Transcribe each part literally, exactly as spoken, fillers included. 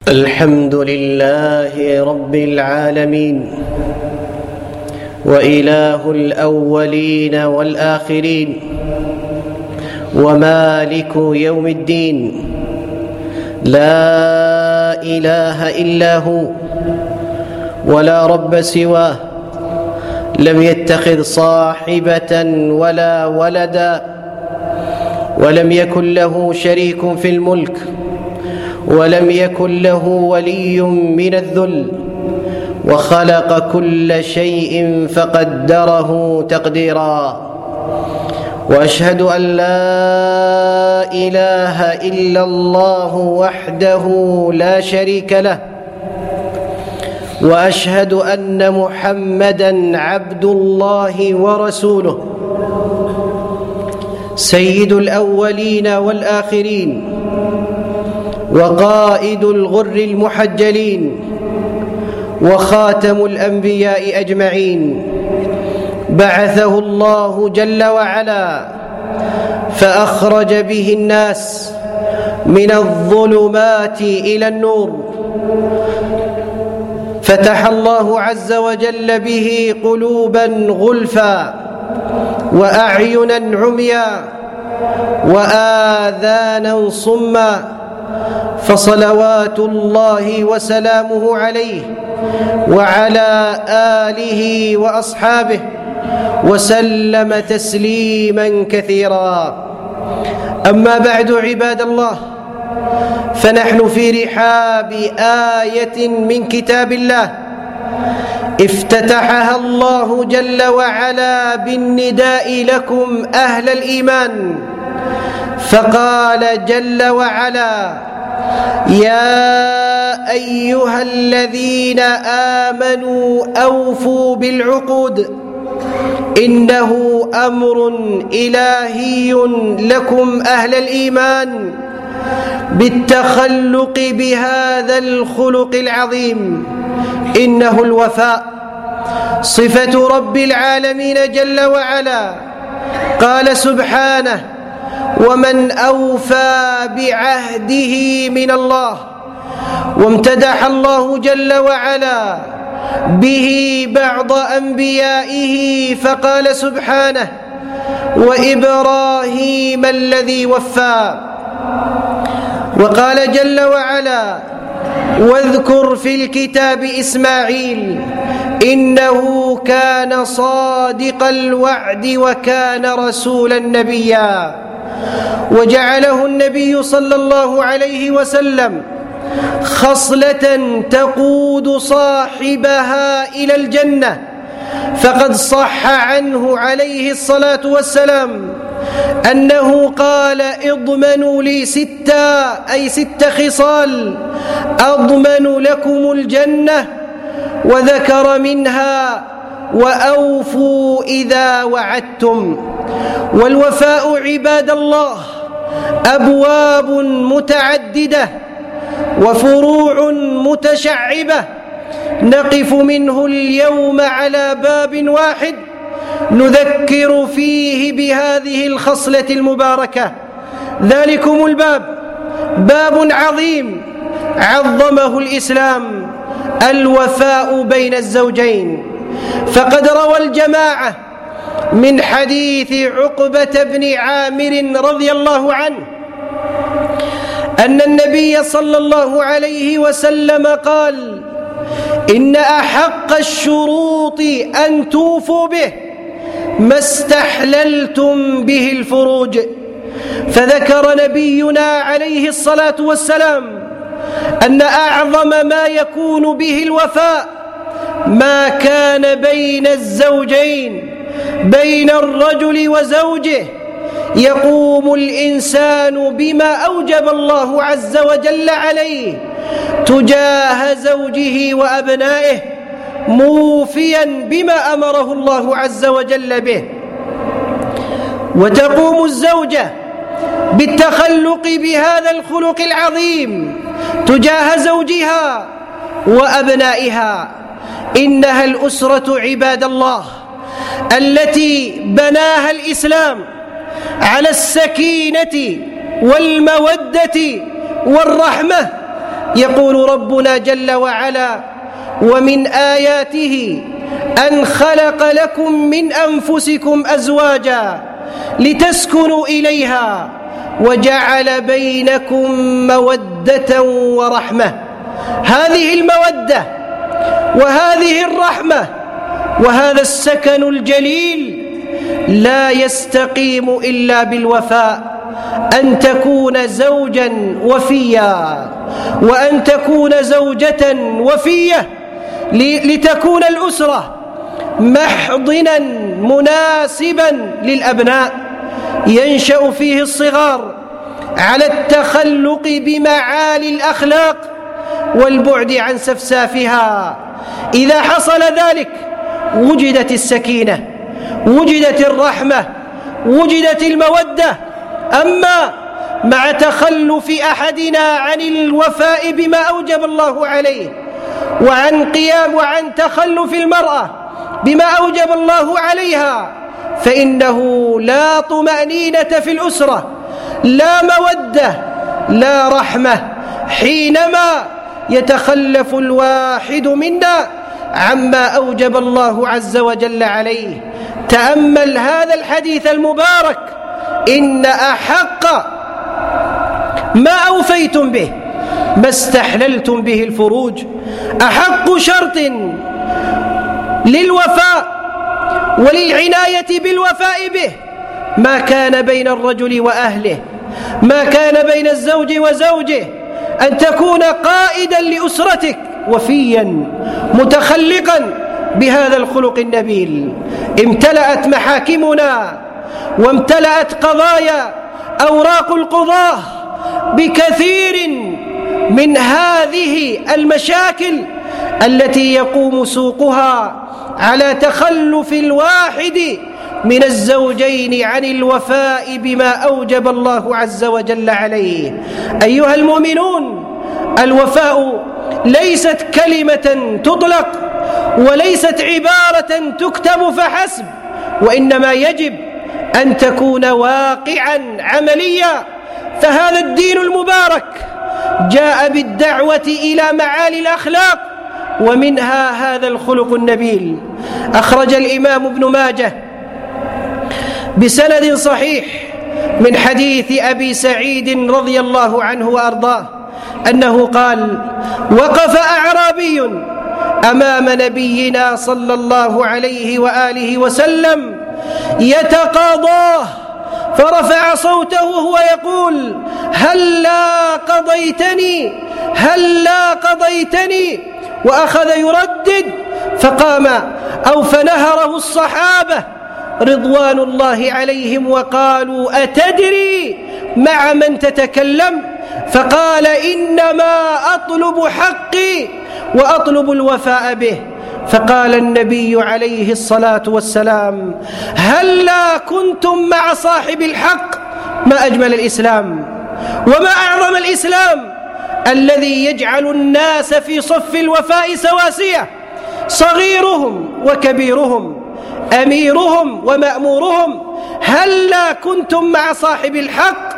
الحمد لله رب العالمين، وإله الأولين والآخرين، ومالك يوم الدين، لا إله إلا هو ولا رب سواه، لم يتخذ صاحبة ولا ولدا، ولم يكن له شريك في الملك، ولم يكن له ولي من الذل، وخلق كل شيء فقدره تقديرا. وأشهد أن لا إله إلا الله وحده لا شريك له، وأشهد أن محمدًا عبد الله ورسوله، سيد الأولين والآخرين، وقائد الغر المحجلين، وخاتم الأنبياء أجمعين. بعثه الله جل وعلا فأخرج به الناس من الظلمات إلى النور، فتح الله عز وجل به قلوبا غلفا، وأعينا عميا، وآذانا صما، فصلوات الله وسلامه عليه وعلى آله وأصحابه وسلم تسليما كثيرا. أما بعد، عباد الله، فنحن في رحاب آية من كتاب الله افتتحها الله جل وعلا بالنداء لكم أهل الإيمان، فقال جل وعلا: يا أيها الذين آمنوا أوفوا بالعقود، إنه أمر إلهي لكم أهل الإيمان بالتخلق بهذا الخلق العظيم، إنه الوفاء صفة رب العالمين جل وعلا. قال سبحانه: ومن أوفى بعهده من الله. وامتدح الله جل وعلا به بعض أنبيائه فقال سبحانه: وإبراهيم الذي وفى. وقال جل وعلا: واذكر في الكتاب إسماعيل إنه كان صادق الوعد وكان رسولا نبيا. وجعله النبي صلى الله عليه وسلم خصلة تقود صاحبها إلى الجنة، فقد صح عنه عليه الصلاة والسلام أنه قال: اضمنوا لي ستا، أي ست خصال أضمن لكم الجنة، وذكر منها: وأوفوا إذا وعدتم. والوفاء عباد الله أبواب متعددة وفروع متشعبة، نقف منه اليوم على باب واحد نذكر فيه بهذه الخصلة المباركة. ذلكم الباب باب عظيم عظمه الإسلام، الوفاء بين الزوجين. فقد روى الجماعة من حديث عقبة بن عامر رضي الله عنه أن النبي صلى الله عليه وسلم قال: إن أحق الشروط أن توفوا به ما استحللتم به الفروج. فذكر نبينا عليه الصلاة والسلام أن أعظم ما يكون به الوفاء ما كان بين الزوجين، بين الرجل وزوجه، يقوم الإنسان بما أوجب الله عز وجل عليه تجاه زوجه وأبنائه، موفيا بما أمره الله عز وجل به. وتقوم الزوجة بالتخلق بهذا الخلق العظيم تجاه زوجها وأبنائها. إنها الأسرة عباد الله التي بناها الإسلام على السكينة والمودة والرحمة، يقول ربنا جل وعلا: ومن آياته أن خلق لكم من أنفسكم أزواجا لتسكنوا إليها وجعل بينكم مودة ورحمة. هذه المودة وهذه الرحمة وهذا السكن الجليل لا يستقيم إلا بالوفاء، أن تكون زوجا وفيا، وأن تكون زوجة وفية، لتكون الأسرة محضنا مناسبا للأبناء ينشأ فيه الصغار على التخلق بمعالي الأخلاق والبعد عن سفسافها. إذا حصل ذلك وجدت السكينة، وجدت الرحمة، وجدت المودة. أما مع تخلف أحدنا عن الوفاء بما أوجب الله عليه، وعن قيام وعن تخلف المرأة بما أوجب الله عليها، فإنه لا طمأنينة في الأسرة، لا مودة، لا رحمة، حينما يتخلف الواحد منا عما أوجب الله عز وجل عليه. تأمل هذا الحديث المبارك: إن أحق ما أوفيتم به ما استحللتم به الفروج. أحق شرط للوفاء وللعناية بالوفاء به ما كان بين الرجل وأهله، ما كان بين الزوج وزوجه، أن تكون قائدا لأسرتك وفيا متخلقا بهذا الخلق النبيل. امتلأت محاكمنا وامتلأت قضايا أوراق القضاة بكثير من هذه المشاكل التي يقوم سوقها على تخلف الواحد من الزوجين عن الوفاء بما أوجب الله عز وجل عليه. أيها المؤمنون، الوفاء ليست كلمة تطلق وليست عبارة تكتب فحسب، وإنما يجب أن تكون واقعا عمليا. فهذا الدين المبارك جاء بالدعوة إلى معالي الأخلاق، ومنها هذا الخلق النبيل. أخرج الإمام ابن ماجه بسند صحيح من حديث أبي سعيد رضي الله عنه وأرضاه أنه قال: وقف أعرابي أمام نبينا صلى الله عليه وآله وسلم يتقاضاه، فرفع صوته وهو يقول: هلا قضيتني هلا قضيتني، وأخذ يردد، فقام أو فنهره الصحابة رضوان الله عليهم وقالوا: أتدري مع من تتكلم؟ فقال: إنما أطلب حقي وأطلب الوفاء به. فقال النبي عليه الصلاة والسلام: هلا كنتم مع صاحب الحق؟ ما أجمل الإسلام وما أعظم الإسلام الذي يجعل الناس في صف الوفاء سواسية، صغيرهم وكبيرهم، أميرهم ومأمورهم. هلا كنتم مع صاحب الحق؟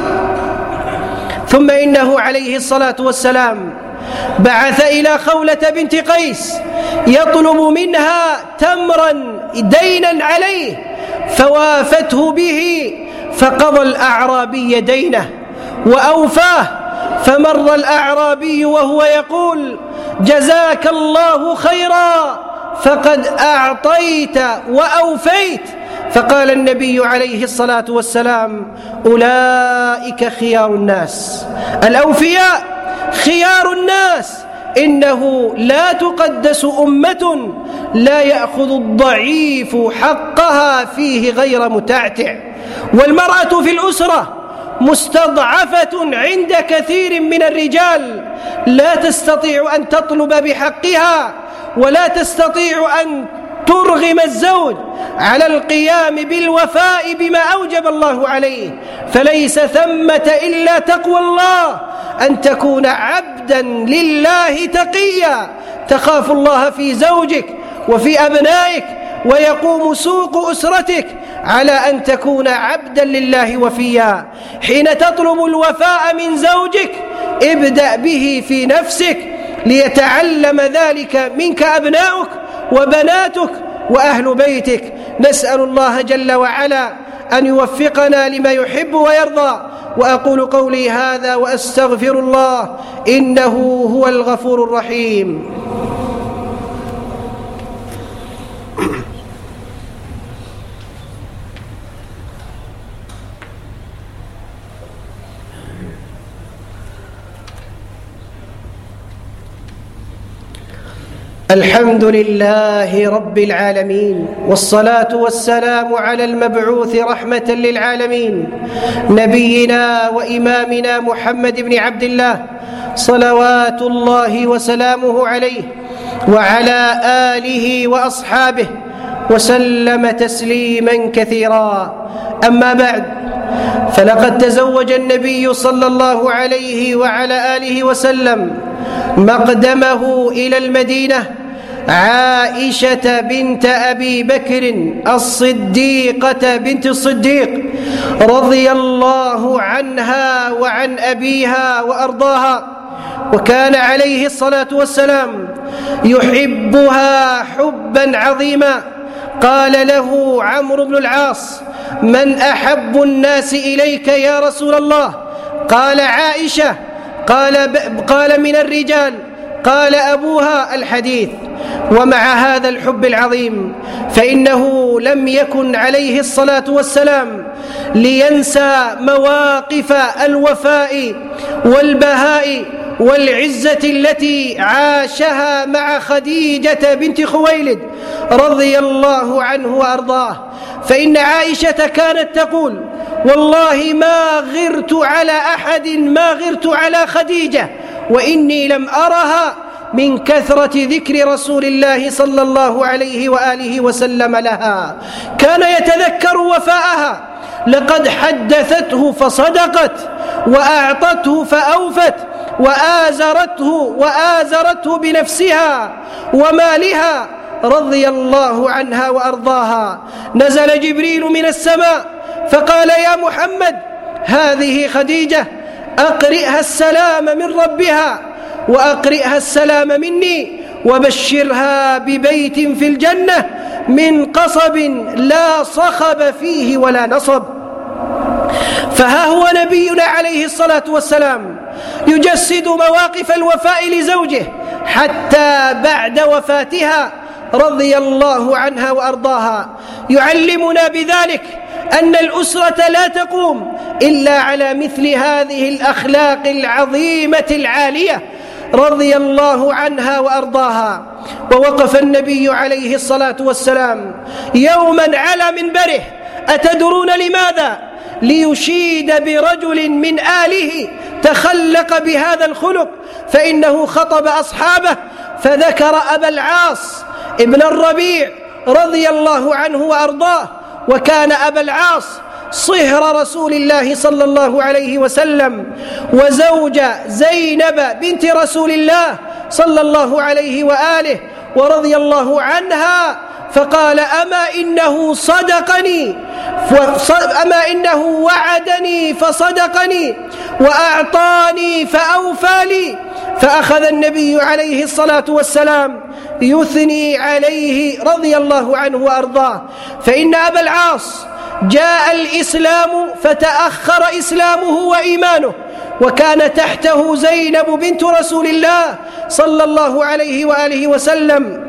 ثم إنه عليه الصلاة والسلام بعث إلى خولة بنت قيس يطلب منها تمرا دينا عليه، فوافته به، فقضى الأعرابي دينه وأوفاه. فمر الأعرابي وهو يقول: جزاك الله خيرا، فقد أعطيت وأوفيت. فقال النبي عليه الصلاة والسلام: أولئك خيار الناس، الأوفياء خيار الناس. إنه لا تقدس أمة لا يأخذ الضعيف حقها فيه غير متعتع. والمرأة في الأسرة مستضعفة عند كثير من الرجال، لا تستطيع أن تطلب بحقها، ولا تستطيع أن ترغم الزوج على القيام بالوفاء بما أوجب الله عليه. فليس ثمة إلا تقوى الله، أن تكون عبدا لله تقيا، تخاف الله في زوجك وفي أبنائك، ويقوم سوق أسرتك على أن تكون عبدا لله وفيا. حين تطلب الوفاء من زوجك ابدأ به في نفسك ليتعلم ذلك منك أبناؤك وبناتك وأهل بيتك. نسأل الله جل وعلا أن يوفقنا لما يحب ويرضى. وأقول قولي هذا وأستغفر الله إنه هو الغفور الرحيم. الحمد لله رب العالمين، والصلاة والسلام على المبعوث رحمة للعالمين نبينا وإمامنا محمد بن عبد الله صلوات الله وسلامه عليه وعلى آله وأصحابه وسلم تسليما كثيرا. أما بعد، فلقد تزوج النبي صلى الله عليه وعلى آله وسلم مقدمه إلى المدينة عائشة بنت أبي بكر الصديقة بنت الصديق رضي الله عنها وعن أبيها وأرضاها، وكان عليه الصلاة والسلام يحبها حبا عظيما. قال له عمرو بن العاص: من أحب الناس إليك يا رسول الله؟ قال عائشة. قال, قال من الرجال؟ قال أبوها. الحديث. ومع هذا الحب العظيم فإنه لم يكن عليه الصلاة والسلام لينسى مواقف الوفاء والبهاء والعزة التي عاشها مع خديجة بنت خويلد رضي الله عنه وأرضاه. فإن عائشة كانت تقول: والله ما غرت على أحد ما غرت على خديجة، وإني لم أرها من كثرة ذكر رسول الله صلى الله عليه وآله وسلم لها. كان يتذكر وفاءها، لقد حدثته فصدقت، وأعطته فأوفت، وآزرته وآزرته بنفسها ومالها رضي الله عنها وأرضاها. نزل جبريل من السماء فقال: يا محمد، هذه خديجة، أقرئها السلام من ربها، وأقرئها السلام مني، وبشرها ببيت في الجنة من قصب لا صخب فيه ولا نصب. فها هو نبينا عليه الصلاة والسلام يجسد مواقف الوفاء لزوجه حتى بعد وفاتها رضي الله عنها وأرضاها. يعلمنا بذلك أن الأسرة لا تقوم إلا على مثل هذه الأخلاق العظيمة العالية رضي الله عنها وأرضاها. ووقف النبي عليه الصلاة والسلام يوما على منبره، أتدرون لماذا؟ ليشيد برجل من آله تخلق بهذا الخلق. فإنه خطب أصحابه فذكر أبا العاص ابن الربيع رضي الله عنه وأرضاه، وكان أبا العاص صهر رسول الله صلى الله عليه وسلم وزوج زينب بنت رسول الله صلى الله عليه وآله ورضي الله عنها. فقال: أما إنه صدقني أما إنه وعدني فصدقني، وأعطاني فأوفى لي. فأخذ النبي عليه الصلاة والسلام يثني عليه رضي الله عنه وأرضاه. فإن أبا العاص جاء الإسلام فتأخر إسلامه وإيمانه، وكان تحته زينب بنت رسول الله صلى الله عليه وآله وسلم،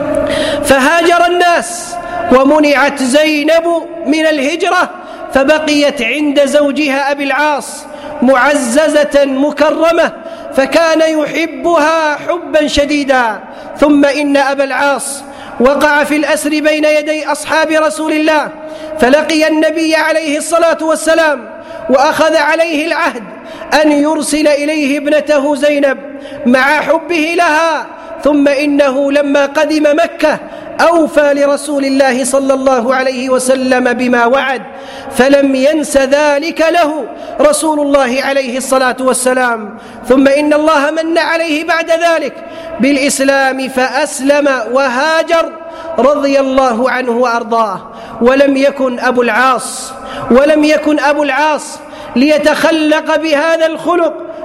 فهاجر الناس ومنعت زينب من الهجرة، فبقيت عند زوجها أبي العاص معززة مكرمة، فكان يحبها حبا شديدا. ثم إن أبا العاص وقع في الأسر بين يدي أصحاب رسول الله، فلقي النبي عليه الصلاة والسلام وأخذ عليه العهد أن يرسل إليه ابنته زينب مع حبه لها. ثم إنه لما قدم مكة أوفى لرسول الله صلى الله عليه وسلم بما وعد، فلم ينس ذلك له رسول الله عليه الصلاة والسلام. ثم إن الله من عليه بعد ذلك بالإسلام فأسلم وهاجر رضي الله عنه وأرضاه. ولم يكن أبو العاص ولم يكن أبو العاص ليتخلق بهذا الخلق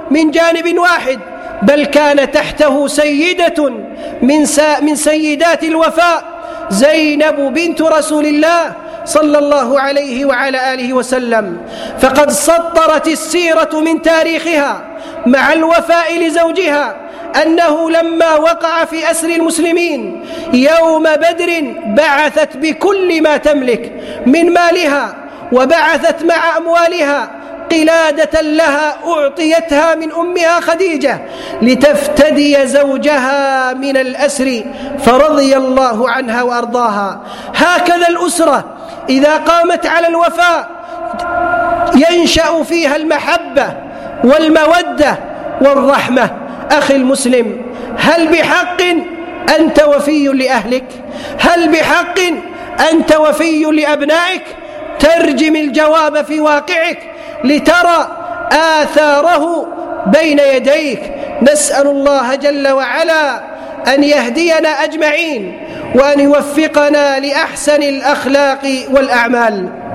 من جانب واحد، بل كان تحته سيدة من, من سيدات الوفاء، زينب بنت رسول الله صلى الله عليه وعلى آله وسلم. فقد سطرت السيرة من تاريخها مع الوفاء لزوجها أنه لما وقع في أسر المسلمين يوم بدر بعثت بكل ما تملك من مالها، وبعثت مع أموالها قلادة لها أعطيتها من أمها خديجة لتفتدي زوجها من الأسر، فرضي الله عنها وأرضاها. هكذا الأسرة إذا قامت على الوفاء ينشأ فيها المحبة والمودة والرحمة. أخي المسلم، هل بحق أنت وفي لأهلك؟ هل بحق أنت وفي لأبنائك؟ ترجم الجواب في واقعك لترى آثاره بين يديك. نسأل الله جل وعلا أن يهدينا أجمعين وأن يوفقنا لأحسن الأخلاق والأعمال.